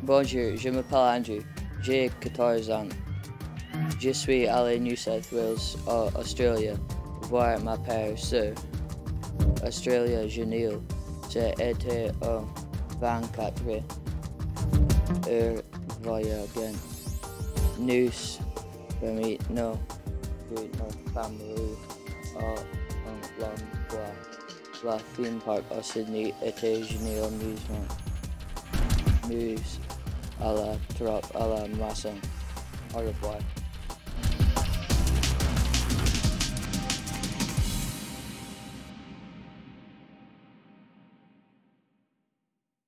Bonjour, je m'appelle Andrew. J'ai 14 ans. Je suis allé New South Wales, Australia, voir ma père sur Australia Génial. J'ai été au 24 heures voyagant. Nous permis nos familles à un l'endroit. La theme park à Sydney était génial amusement. Nous à la maison. Au revoir.